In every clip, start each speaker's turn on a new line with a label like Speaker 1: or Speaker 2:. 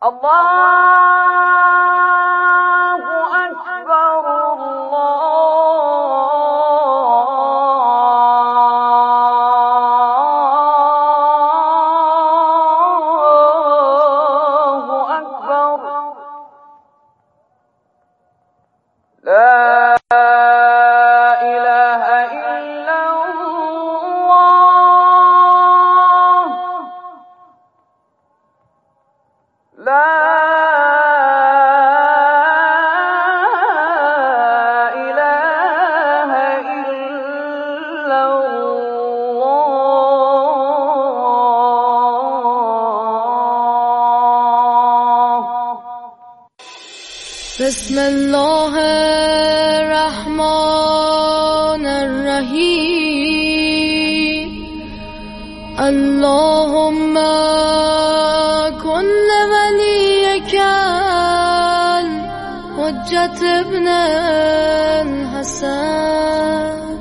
Speaker 1: بسم الله الرحمن الرحیم اللهم کن ولیک حجت ابن الحسن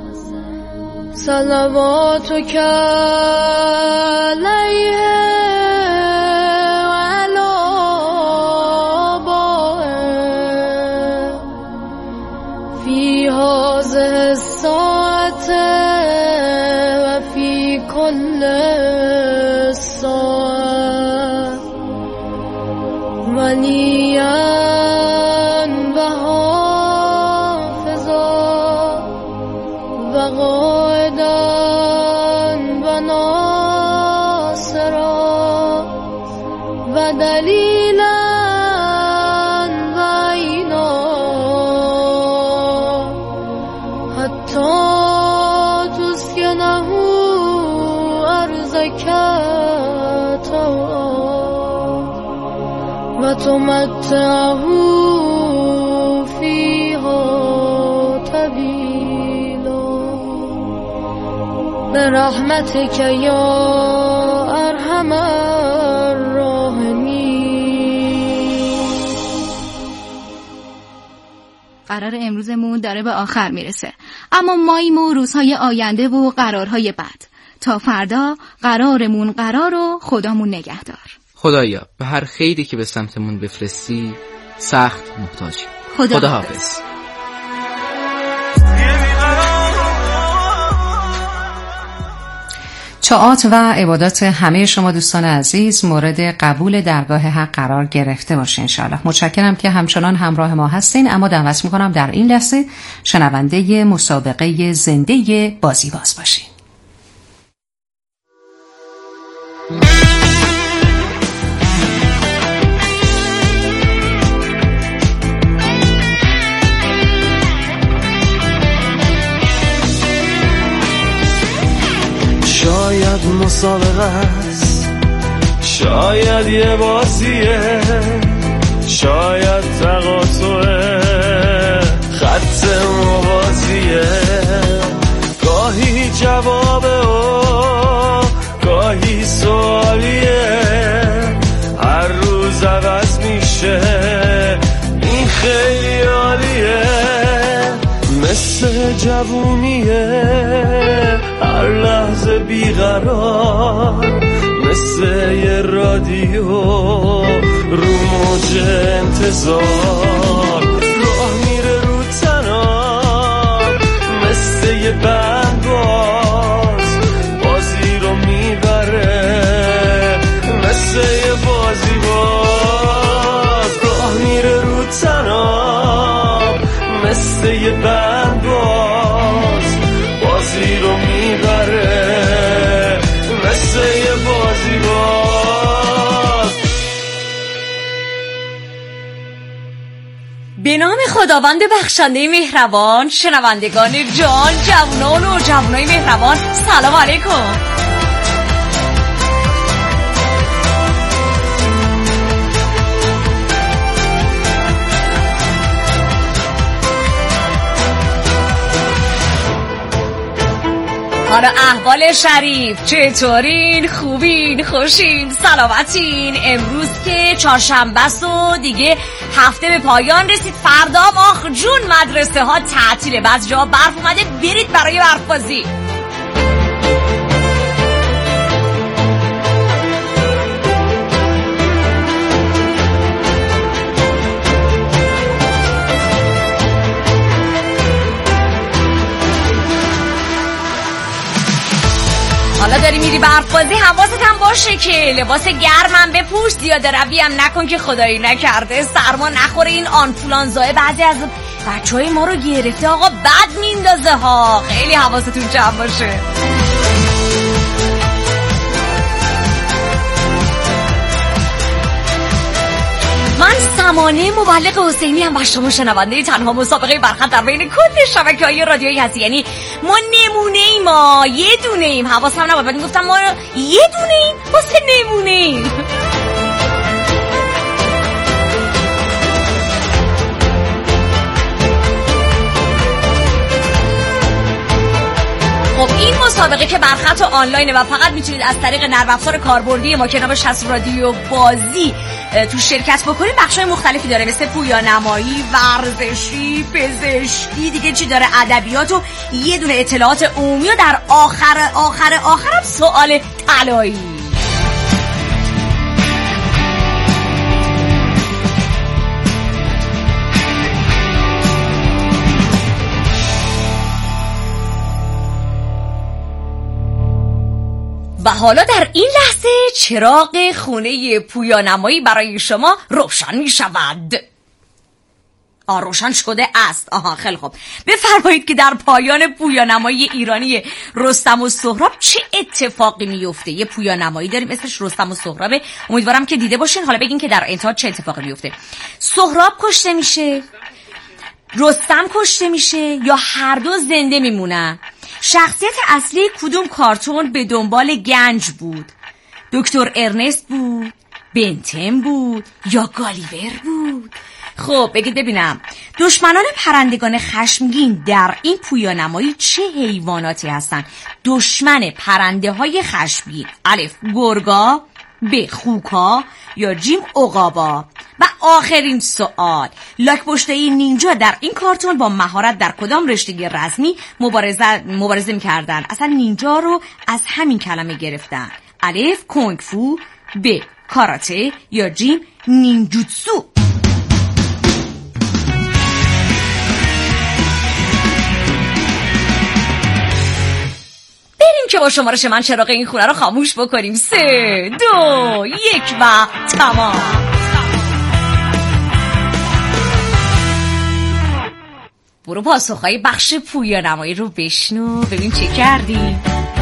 Speaker 1: صلواتک علیه كل الساعة وليا وحافظا وقائدا وناصرا ودليلا وعينا حتى تسكنه و تمتعه فيها طويلا برحمتك يا ارحم الراحمين.
Speaker 2: قرار امروزمون داره به آخر میرسه، اما ماییم و روزهای آینده و قرارهای بعد. تا فردا قرارمون قرار و خدامون نگهدار.
Speaker 3: خدایا به هر خیری که به سمتمون بفرستی سخت محتاجیم. خدا حافظ.
Speaker 4: طاعات و عبادات همه شما دوستان عزیز مورد قبول درگاه حق قرار گرفته باشه انشاءالله. متشکرم که همچنان همراه ما هستین، اما دعوت میکنم در این لحظه شنونده مسابقه زنده بازیباز باشین.
Speaker 5: شاید مسابقه است، شاید یه بازیه، شاید تقاطعه خط موازیه، گاهی جوابه و گاهی سوالیه، هر روز عوض میشه، این خیلی عالیه، مثل جوونیه، هر لحظه بیقرار، مثل یه رادیو رو موج انتظار، راه میره رو تنام، مثل یه بندباز بازی رو میبره، مثل یه بازی باز، راه میره رو تنام، مثل یه بندباز بازی رو میبره، مثل یه بازی باز.
Speaker 6: به نام خداوند بخشنده مهربان، شنوندگان جان، جوانان و جوانای مهربان، سلام علیکم. حالا احوال شریف چطورین؟ خوبین؟ خوشین؟ سلامتین؟ امروز که چهارشنبه است و دیگه هفته به پایان رسید، فردا آخ جون مدرسه ها تعطیله، بعضی جا برف اومده، برید برای برف بازی. برفازی حواست هم باشه که لباس گرمم بپوش، زیاده روی هم نکن که خدایی نکرده سرما نخوره این آنفولانزای بعضی از بچهای ما رو گرفته آقا، بد میندازه ها، خیلی حواستون جمع باشه. من سمانه مبلغ حسینی هم شما شنونده تنها مسابقه برخط در بین کل شبکه‌های رادیویی هستی. یعنی ما نمونه ایم، ما یه دونه ایم، حواسم نبود بعد میگفتم ما یه دونه ایم واسه نمونه ایم. خب این مسابقه که برخط و آنلاینه و فقط میتونید از طریق نرم افزار کاربردی ما که نامش هست رادیو بازی تو شرکت بکنید. بخشای مختلفی داره مثل پویانمایی، ورزشی، پزشکی، دیگه چی داره، ادبیات و یه دونه اطلاعات عمومی و در آخرم سوال طلایی. و حالا در این لحظه چراغ خونه پویانمایی برای شما روشن می شود. روشن شده است. خیلی خوب. بفرمایید که در پایان پویانمایی ایرانی رستم و سهراب چه اتفاقی میفته. یه پویانمایی داریم اسمش رستم و سهرابه، امیدوارم که دیده باشین. حالا بگین که در انتها چه اتفاقی میفته. سهراب کشته میشه، رستم کشته میشه یا هر دو زنده میمونن؟ شخصیت اصلی کدوم کارتون به دنبال گنج بود؟ دکتر ارنست بود، بنتن بود یا گالیور بود؟ خب بگید ببینم دشمنان پرندگان خشمگین در این پویانمایی چه حیواناتی هستن؟ دشمن پرنده های خشمگین: الف گرگا، ب خوکا یا جیم عقابا. و آخرین سوال، لاک پشته‌ای نینجا در این کارتون با مهارت در کدام رشته رسمی مبارزه می‌کردن؟ اصلا نینجا رو از همین کلمه گرفتن. الف کونگ فو، ب کاراته یا جیم نینجوتسو. بریم که با شمارش من چراغ این خونه رو خاموش بکنیم. 3 2 1 و تمام. برو پاسخهای بخش پویانمایی رو بشنو ببین چه کردی.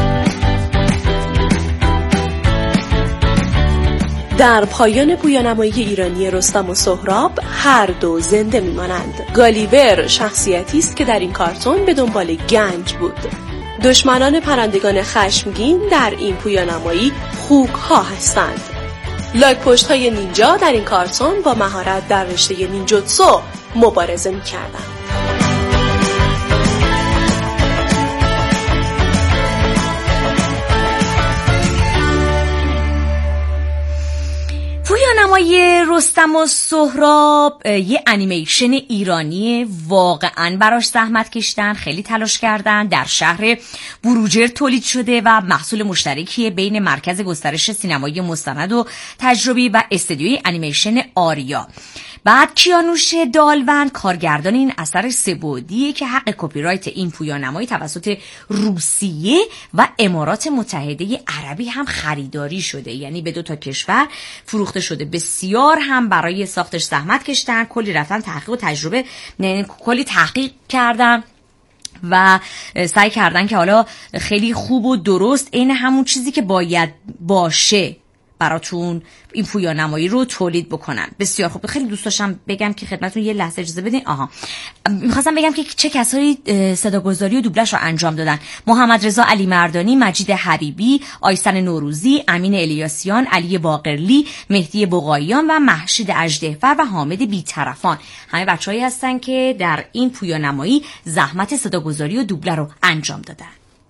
Speaker 7: در پایان پویانمایی ایرانی رستم و سهراب هر دو زنده میمانند. گالیور شخصیتی است که در این کارتون به دنبال گنج بود. دشمنان پرندگان خشمگین در این پویانمایی خوک ها هستند. لاک پشت های نینجا در این کارتون با مهارت در رشته نینجوتسو مبارزه می‌کردند.
Speaker 6: پویانمایی رستم و سهراب یه انیمیشن ایرانی واقعاً براش زحمت کشیدن، خیلی تلاش کردن. در شهر بروجرد تولید شده و محصول مشترکی بین مرکز گسترش سینمایی مستند و تجربی و استودیوی انیمیشن آریا. بعد کیانوش دالوند کارگردان این اثر سه‌بعدیه که حق کپی رایت این پویانمایی توسط روسیه و امارات متحده عربی هم خریداری شده، یعنی به 2 تا کشور فروخته شده. بسیار هم برای ساختش زحمت کشیدن، کلی رفتن تحقیق و تجربه، کلی تحقیق کردن و سعی کردن که حالا خیلی خوب و درست این همون چیزی که باید باشه براتون این پویانمایی رو تولید بکنن. بسیار خوب. خیلی دوست داشتم بگم که خدمتتون یه لحظه اجازه بدین. میخواستم بگم که چه کسایی صداگذاری و دوبلش رو انجام دادن: محمد رضا علی مردانی، مجید حبیبی، آیسن نوروزی، امین الیاسیان، علی باقرلی، مهدی بقاییان و محشید اژدهفر و حامد بی‌طرفان. همه بچه‌هایی هستن که در این پویانمایی زحمت صداگذاری و دوبله رو انجام دادن.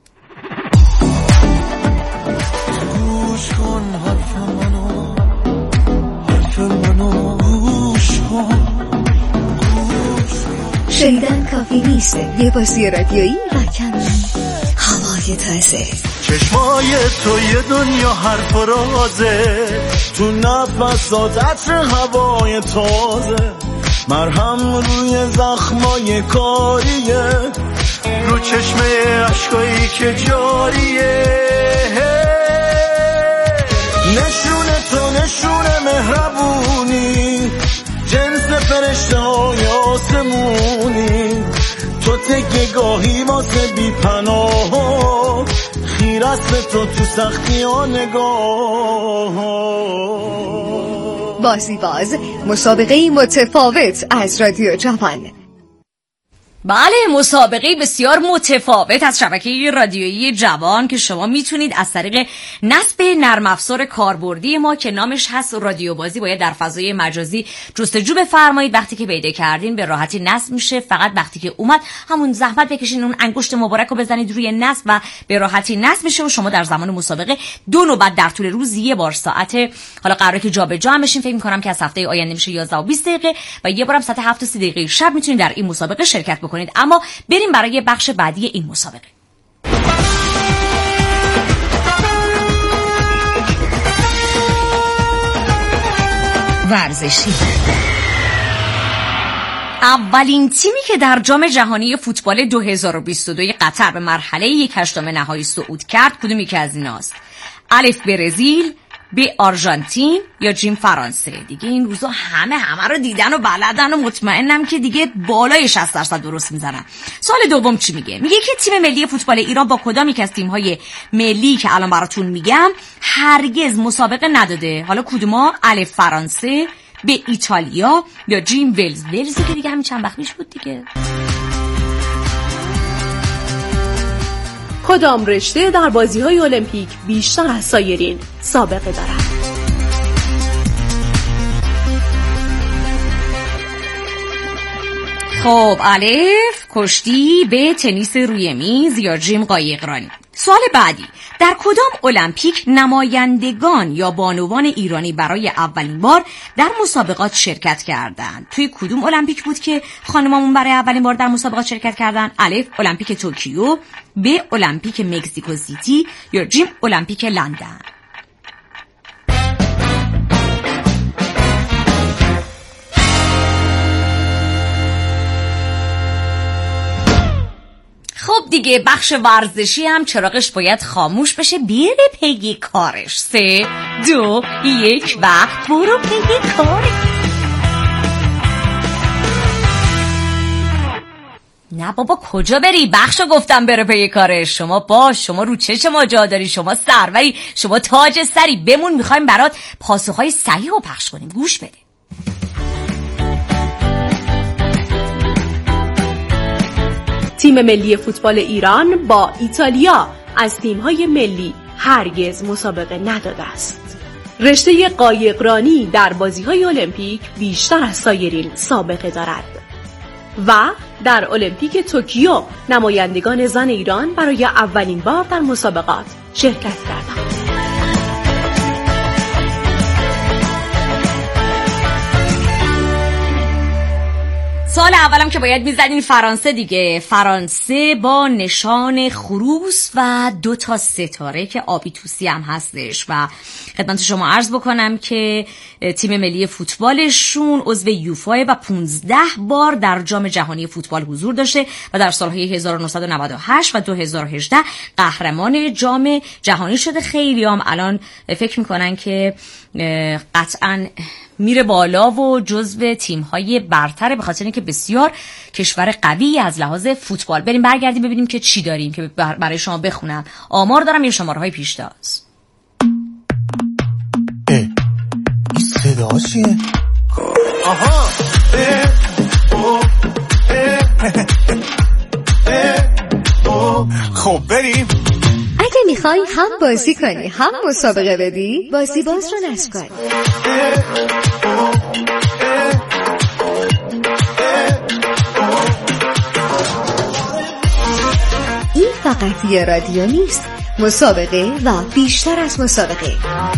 Speaker 8: شنیدن کافی نیست. یه بازی رادیویی و کمی هوای تازه.
Speaker 5: چشمای تو یه دنیا حرف و رازه، تو نفسات عطر هوای تازه، مرهم روی زخمای کاریه، رو چشمه عشقایی که جاریه. آسمونی، تو تکه گاهی واسه بی پناه، خیر است تو تو سختی ها نگاه.
Speaker 8: بازی باز، مسابقه متفاوت از رادیو جوان.
Speaker 6: بله، مسابقه بسیار متفاوت از شبکه رادیویی جوان که شما میتونید از طریق نصب نرم افزار کاربردی ما که نامش هست رادیو بازی باید در فضای مجازی جستجو بفرمایید. وقتی که پیدا کردین به راحتی نصب میشه. فقط وقتی که اومد همون زحمت بکشین اون انگشت مبارک رو بزنید روی نصب و به راحتی نصب میشه و شما در زمان مسابقه 2 نوبت در طول روز یه بار ساعت، حالا قراره که جابجا هم بشین، فکر می‌کنم که از هفته آینده میشه 11 و 20 دقیقه و یه بارم ساعت 7 و 30 دقیقه شب میتونید در این مسابقه شرکت بکنید. اما بریم برای بخش بعدی این مسابقه. ورزشی. اولین تیمی که در جام جهانی فوتبال 2022 قطر به مرحله 1/8 نهایی صعود کرد کدوم یکی از ایناست؟ الف برزیل، ب آرژانتین یا جیم فرانسه؟ دیگه این روزا همه رو دیدن و بلدن و مطمئنم که دیگه بالای 60% درست میزنن. سوال دوم چی میگه؟ میگه که تیم ملی فوتبال ایران با کدام یک از تیم‌های ملی که الان براتون میگم هرگز مسابقه نداده؟ حالا کدوما؟ الف فرانسه، ب ایتالیا یا جیم ولز؟ ولزی که دیگه همین چند وقت پیش بود دیگه.
Speaker 7: کدام رشته در بازی‌های المپیک بیشتر از سایرین سابقه دارد؟
Speaker 6: خب الف کشتی، ب تنیس روی میز یا جیم قایقرانی؟ سوال بعدی، در کدام المپیک نمایندگان یا بانوان ایرانی برای اولین بار در مسابقات شرکت کردند؟ توی کدوم المپیک بود که خانمامون برای اولین بار در مسابقات شرکت کردند؟ الف المپیک توکیو، ب المپیک مکزیکو سیتی یا جیم المپیک لندن؟ خب دیگه بخش ورزشی هم چراغش باید خاموش بشه. بیره پی کارش. 3 2 1 وقت برو پی کارش. نه بابا کجا بری؟ بخشو گفتم بره پی کارش. شما باش، شما رو چش ما جا داری، شما سروری، شما تاج سری. بمون، میخوایم برات پاسخهای صحیح رو پخش کنیم. گوش بده.
Speaker 7: تیم ملی فوتبال ایران با ایتالیا از تیم‌های ملی هرگز مسابقه نداده است. رشته قایقرانی در بازی‌های المپیک بیشتر از سایرین سابقه دارد و در المپیک توکیو نمایندگان زن ایران برای اولین بار در مسابقات شرکت کردند.
Speaker 6: سال اولم که باید میزدین فرانسه دیگه. فرانسه با نشان خروس و 2 تا ستاره که آبی توسی هم هستش و خدمت شما عرض بکنم که تیم ملی فوتبالشون عضو یوفا و 15 بار در جام جهانی فوتبال حضور داشته و در سالهای 1998 و 2018 قهرمان جام جهانی شده. خیلی هم الان فکر میکنن که قطعاً میره بالا و جزو تیم‌های برتره به خاطر اینکه بسیار کشور قوی از لحاظ فوتبال. بریم برگردیم ببینیم که چی داریم که برای شما بخونم. آمار دارم یه شماره‌های پیشتاز.
Speaker 5: این صدا چیه؟ آها خب بریم.
Speaker 8: اگه میخوای هم بازی کنی هم مسابقه بدی، بازی باز رو نصب کن. این فقط یه رادیو نیست، مسابقه و بیشتر از مسابقه.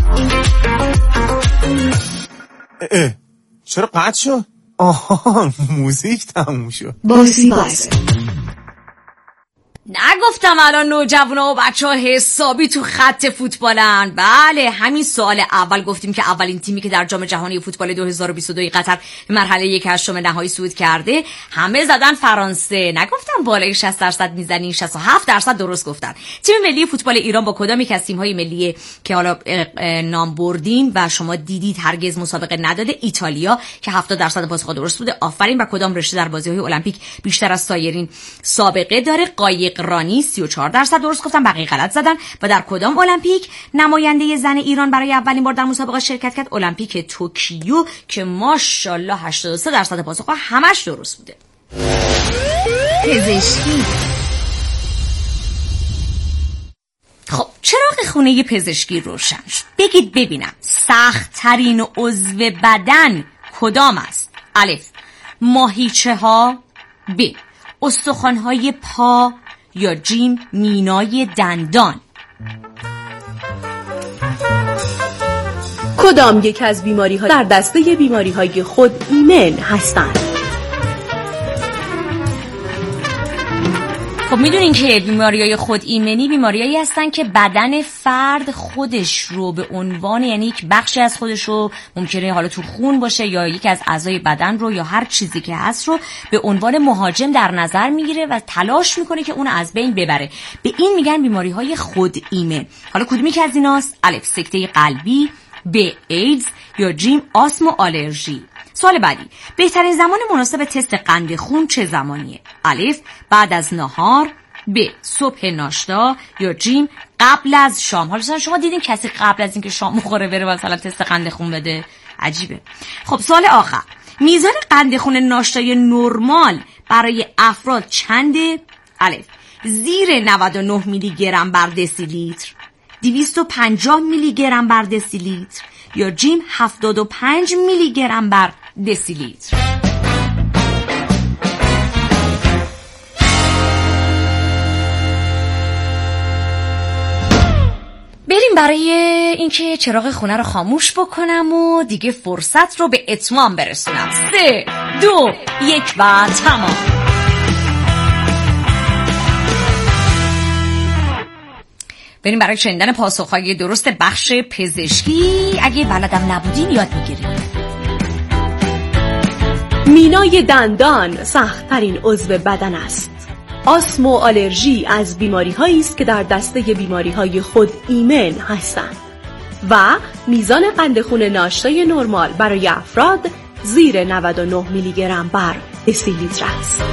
Speaker 5: چرا قطع شد؟ آها موزیک تموم شد.
Speaker 8: بازی باز.
Speaker 6: نگفتم الان نوجوانا و بچه ها حسابی تو خط فوتبالن؟ بله، همین سال اول گفتیم که اولین تیمی که در جام جهانی فوتبال 2022 قطر به مرحله 1/8 نهایی صعود کرده همه زدن فرانسه. نگفتم بالای 60% میزنین؟ 67% درست گفتن. تیم ملی فوتبال ایران با کدام یک از تیم‌های ملی که حالا نام بردیم و شما دیدید هرگز مسابقه نداده؟ ایتالیا که 70% پاسخ درست بوده. آفرین. و کدام رشته در بازی‌های المپیک بیشتر از سایرین سابقه داره؟ قایق رانی 34% درست گفتن، بقیه غلط زدن. و در کدام المپیک نماینده زن ایران برای اولین بار در مسابقه شرکت کرد؟ المپیک توکیو که ماشاءالله 83% پاسخ‌ها همش درست بوده.
Speaker 2: پزشکی.
Speaker 6: خب چراغ خونه پزشکی روشن شد. بگید ببینم سخت ترین عضو بدن کدام است؟ الف ماهیچه ها، ب استخوان های پا، یا جیم مینای دندان.
Speaker 7: کدام یک از بیماری ها در دسته بیماری های خود ایمن هستند؟
Speaker 6: خب میدونین که بیماری‌های خود ایمنی بیماریایی هستن که بدن فرد خودش رو به عنوان، یعنی یک بخشی از خودش رو ممکنه حالا تو خون باشه یا یک از اعضای بدن رو یا هر چیزی که هست رو به عنوان مهاجم در نظر میگیره و تلاش میکنه که اون از بین ببره. به این میگن بیماری‌های خود ایمن. حالا کدومی که از ایناست؟ الف سکته قلبی، ب ایدز، یا جیم آسم و آلرژی. سوال بعدی، بهترین زمان مناسب تست قند خون چه زمانیه؟ الف بعد از نهار، ب صبح ناشتا، یا جیم قبل از شام. حالا شما دیدین کسی قبل از اینکه شام بخوره بره مثلا تست قند خون بده؟ عجیبه. خب سوال آخر، میزان قند خون ناشتای نرمال برای افراد چنده؟ الف زیر 99 میلی گرم بر دسیلیتر، 250 میلی گرم بر دسیلیتر، یا جیم 75 میلی گرم بر دسیلیتر. بریم برای اینکه چراغ خونه رو خاموش بکنم و دیگه فرصت رو به اتمام برسونم. 3 2 1 و تمام. بریم برای شنیدن پاسخ‌های درست بخش پزشکی. اگه بلدم نبودین یاد میگیریم.
Speaker 7: مینای دندان سخت‌ترین عضو بدن است. آسم و آلرژی از بیماری‌هایی است که در دسته بیماری‌های خود ایمن هستند و میزان قند خون ناشتای نرمال برای افراد زیر 99 میلی گرم بر دسیلیتر است.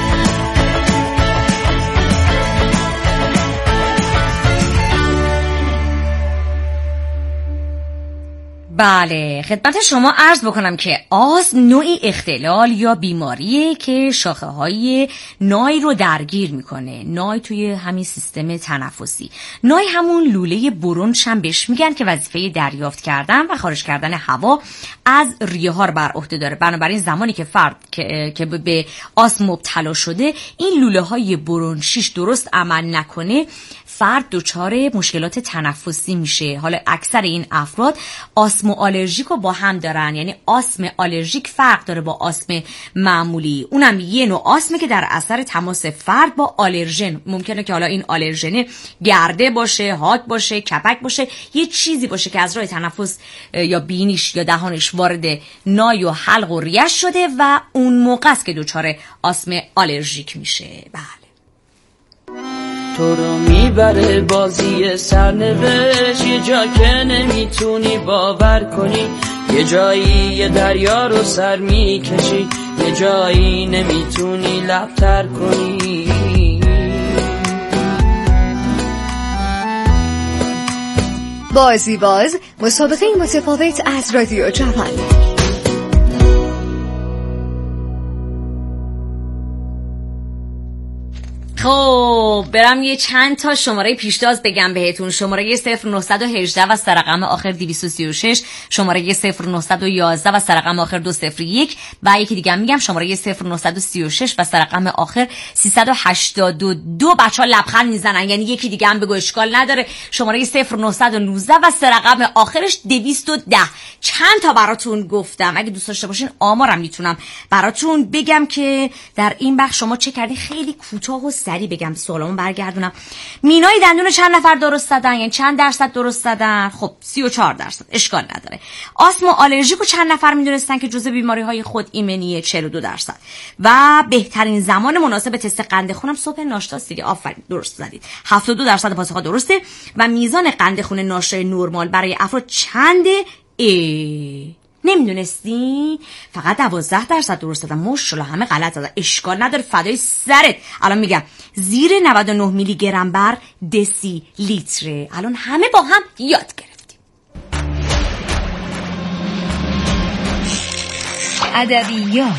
Speaker 6: بله، خدمت شما عرض بکنم که آسم نوعی اختلال یا بیماریه که شاخه های نای رو درگیر میکنه. نای توی همین سیستم تنفسی. نای همون لوله برونش هم بهش میگن که وظیفه دریافت کردن و خارج کردن هوا از ریه ها رو بر عهده داره. بنابراین زمانی که فرد که به آسم مبتلا شده این لوله های برونشیش درست عمل نکنه، فرد دچار مشکلات تنفسی میشه. حالا اکثر این افراد آسم و آلرژیک رو با هم دارن، یعنی آسم آلرژیک فرق داره با آسم معمولی. اونم یه نوع آسمه که در اثر تماس فرد با آلرژن، ممکنه که حالا این آلرژن گرده باشه، حاد باشه، کپک باشه، یه چیزی باشه که از راه تنفس یا بینیش یا دهانش وارد نای و حلق و ریش شده و اون موقع است که دچار آسم آلرژیک میشه. بله.
Speaker 9: تو رو میبره بازی سرنوشت، یه جا که نمیتونی باور کنی، یه جایی یه دریا رو سر میکشی، یه جایی نمیتونی لبتر کنی.
Speaker 8: بازی باز، مسابقه متفاوت از رادیو جوان.
Speaker 6: خب برم یه چند تا شماره پیشتاز بگم بهتون. شماره 0918 و سرقم آخر 236، شماره 0911 و سرقم آخر 201 و یکی دیگه میگم شماره 0936 و سرقم آخر 382. بچه‌ها لبخند میزنن، یعنی یکی دیگه هم بگو اشکال نداره. شماره 0919 و سرقم آخرش 210. چند تا براتون گفتم، اگه دوست داشته باشین آمارم میتونم براتون بگم که در این بخش شما چه کردین. خیلی کوتاه و سریع بگم سوالمون برگردونم. مینای دندون چند نفر درست زدن؟ یعنی چند درصد درست زدن؟ خب 34%، اشکال نداره. آسم و آلرژیکو چند نفر میدونستن که جزء بیماری‌های خود ایمنیه؟ 42%. و بهترین زمان مناسب تست قند خونم صبح ناشتاست دیگه. آفرین، درست زدید. 72% پاسخ‌ها درسته. و میزان قند خون ناشتای نرمال برای افراد چنده؟ نمیدونستی؟ فقط 12% درست دادم. ماشاءالله همه غلط دادن. اشکال نداره، فدای سرت. الان میگم زیر 99 میلی گرم بر دسی لیتره. الان همه با هم یاد گرفتیم.
Speaker 2: ادبیات.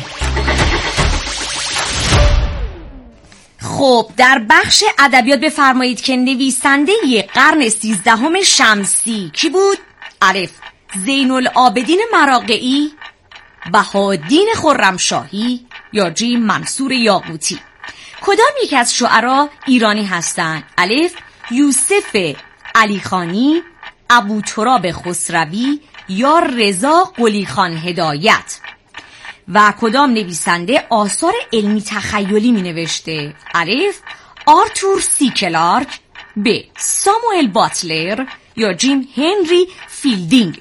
Speaker 6: خب در بخش ادبیات بفرمایید که نویسنده قرن 13 شمسی کی بود؟ الف زین العابدین مراغئی، بهاءالدین خرمشاهی یا جیم منصور یاقوتی. کدام یک از شعرا ایرانی هستند؟ الف یوسف علیخانی، ابوتراب خسروی یا رضا قلی خان هدایت. و کدام نویسنده آثار علمی تخیلی می نوشته؟ الف آرتور سی کلارک، ب ساموئل باتلر یا جیم هنری فیلدینگ.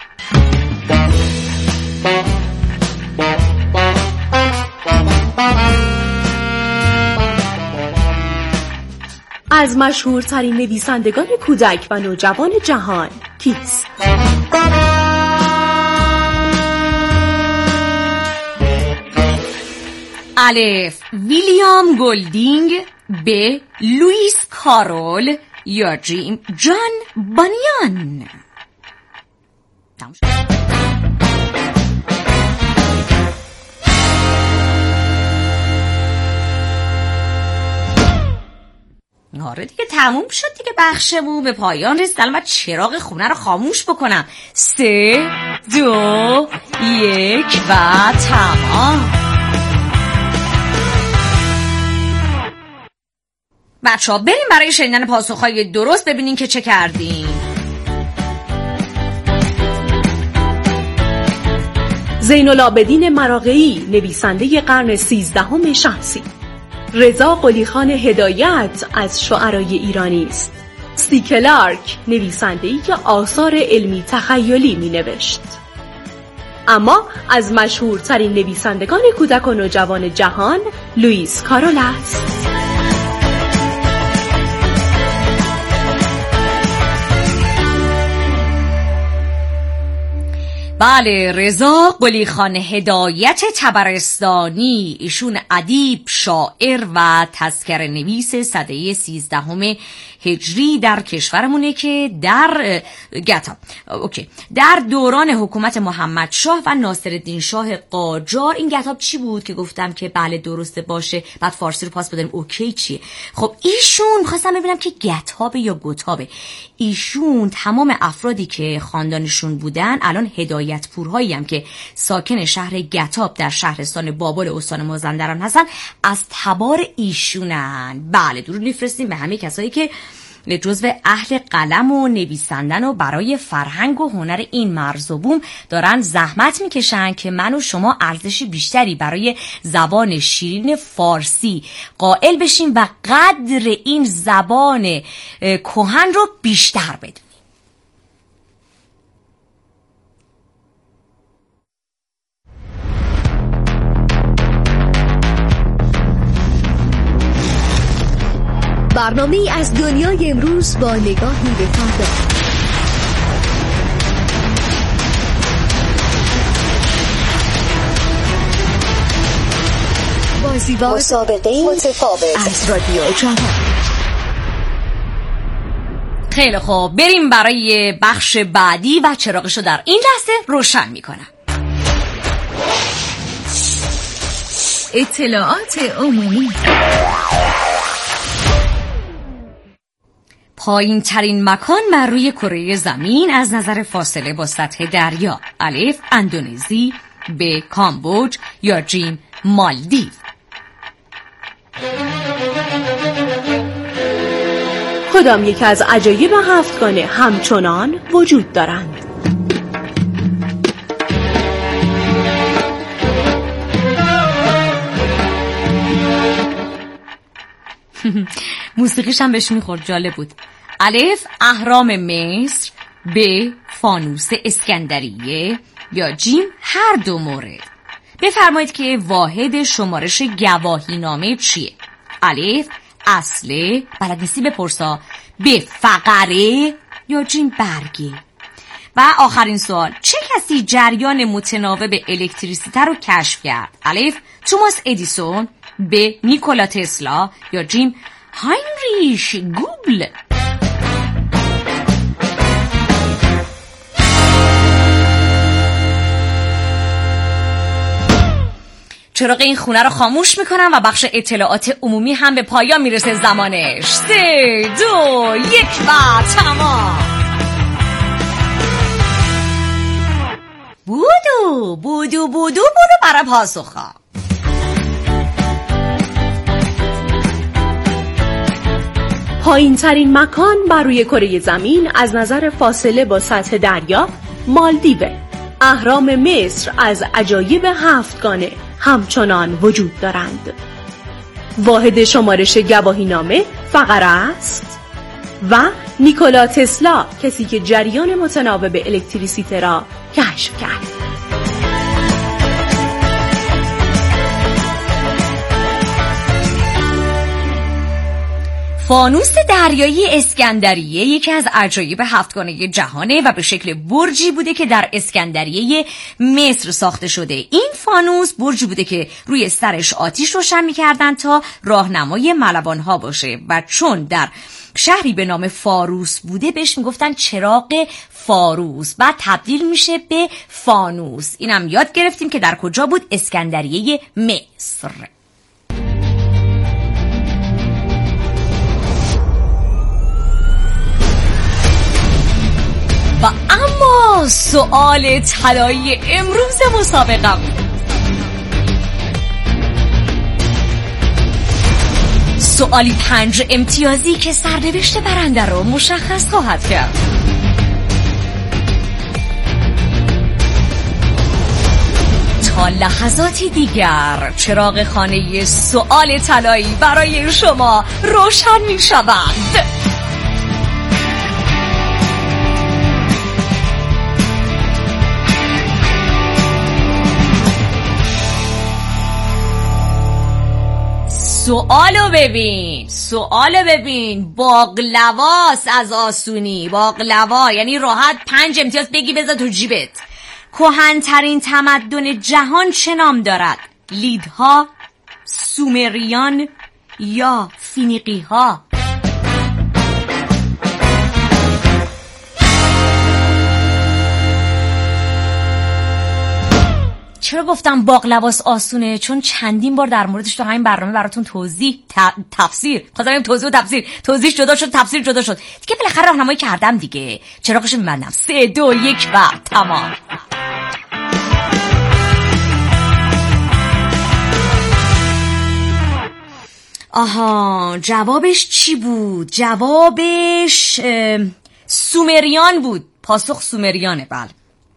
Speaker 7: از مشهورترین نویسندگان کودک و نوجوان جهان کیست؟
Speaker 6: الف ویلیام گولدینگ، ب لوئیس کارول یا جیم جان بانیان. آره دیگه تموم شد دیگه، بخشمون به پایان رسید. الان باید چراغ خونه رو خاموش بکنم. 3 2 1 و تمام. بچه‌ها بریم برای شنیدن پاسخ‌های درست ببینین که چه کردیم.
Speaker 7: زین العابدین مراغئی نویسنده قرن 13 شمسی. رضا قلی خان هدایت از شعرای ایرانی است. سی کلارک نویسنده‌ای که آثار علمی تخیلی می‌نوشت. اما از مشهورترین نویسندگان کودک و نوجوان جهان لوئیس کارول است.
Speaker 6: بله، رضا قلی خان هدایت طبرستانی، ایشون ادیب، شاعر و تذکره نویس سده 13 هجری در کشورمونه که در دوران حکومت محمد شاه و ناصرالدین شاه قاجار. این کتاب چی بود که گفتم که بله درسته باشه، بعد فارسی رو پاس بداریم اوکی چیه؟ خب ایشون خواستم ببینم که گتابه یا گتابه. ایشون تمام افرادی که خاندانشون بودن الان هدایت پورهایی هم که ساکن شهر گتاب در شهرستان بابل استان مازندران هستن از تبار ایشونن. بله، درود میفرستیم به همه کسایی که جزو اهل قلم و نویسندن و برای فرهنگ و هنر این مرز و بوم دارن زحمت میکشن که من و شما ارزش بیشتری برای زبان شیرین فارسی قائل بشیم و قدر این زبان کهن رو بیشتر بدیم.
Speaker 8: برنامه از دنیای امروز با نگاهی به فردا. بازی‌ها مسابقه متفاوت از رادیو جوان.
Speaker 6: خیلی خوب، بریم برای بخش بعدی و چراغشو در این لحظه روشن میکنم.
Speaker 2: اطلاعات عمومی.
Speaker 6: پایین ترین مکان بر روی کره زمین از نظر فاصله با سطح دریا. الف اندونزی، ب کامبوج یا جیم مالدیو.
Speaker 7: کدام یک از عجایب هفتگانه همچنان وجود دارند؟
Speaker 6: موسیقیش هم بهش میخورد، جالب بود. الف اهرام مصر، ب فانوس اسکندریه، یا جیم هر دو مورد. بفرمایید که واحد شمارش گواهینامه چیه؟ الف اصله، بلد نیستی بپرسا، ب فقره، یا جیم برگه. و آخرین سوال، چه کسی جریان متناوب الکتریسیته رو کشف کرد؟ الف توماس ادیسون، ب نیکولا تسلا، یا جیم هاینریش گوبل. چراغ این خونه رو خاموش میکنم و بخش اطلاعات عمومی هم به پایان میرسه زمانش. 3 2 1 و تمام. بودو برای پاسخا.
Speaker 7: پایین ترین مکان بر روی کره زمین از نظر فاصله با سطح دریا مالدیوه. اهرام مصر از عجایب هفتگانه همچنان وجود دارند. واحد شمارش گواهینامه فقره است. و نیکولا تسلا، کسی که جریان متناوب الکتریسیته را کشف کرد.
Speaker 6: فانوس دریایی اسکندریه یکی از عجایب هفتگانه جهانه و به شکل برجی بوده که در اسکندریه مصر ساخته شده. این فانوس برجی بوده که روی سرش آتیش روشن می‌کردن تا راهنمای ملوان‌ها باشه و چون در شهری به نام فاروس بوده بهش میگفتن چراغ فاروس، بعد تبدیل میشه به فانوس. اینم یاد گرفتیم که در کجا بود؟ اسکندریه مصر. و اما سؤال طلایی امروز مسابقه بود. سوالی 5 امتیازی که سرنوشت برنده رو مشخص خواهد کرد. تا لحظاتی دیگر چراغ خانه سؤال طلایی برای شما روشن می شود. سوالو ببین. باقلواست از آسونی. باقلوا یعنی راحت 5 امتیاز بگی بذار تو جیبت. کهن‌ترین تمدن جهان چه نام دارد؟ لیدها، سومریان یا فینیقی‌ها؟ چرا گفتم باقلواس آسونه؟ چون چندین بار در موردش تو همین برنامه براتون توضیح جدا شد، تفسیر جدا شد دیگه. بالاخره راهنمایی کردم دیگه، چراغشو میبندم. 3 2 1 و تمام. آها، جوابش چی بود؟ جوابش سومریان بود. پاسخ سومریانه. بله.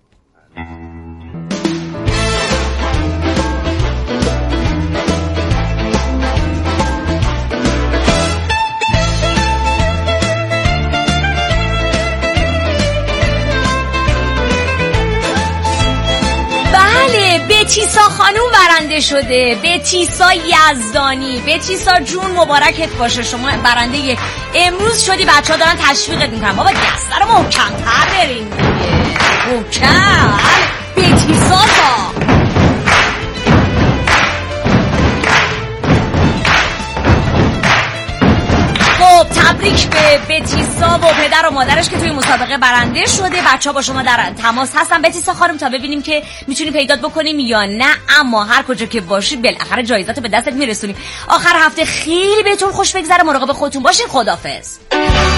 Speaker 6: بتیسا خانوم برنده شده. بتیسا یزدانی. بتیسا جون مبارکت باشه، شما برنده امروز شدی. بچه ها دارن تشویقت میکنن بابا دسته رو محکم‌تر برین دیگه. محکم. بتیسا تا تبریک به بتیسا و پدر و مادرش که توی مسابقه برنده شده. بچه‌ها با شما در تماس هستن بتیسا خانم تا ببینیم که میتونیم پیدات بکنیم یا نه، اما هر کجا که باشید بالاخره جایزاتو به دستت میرسونیم. آخر هفته خیلی بهتون خوش بگذره، مراقب خودتون باشین. خداحافظ.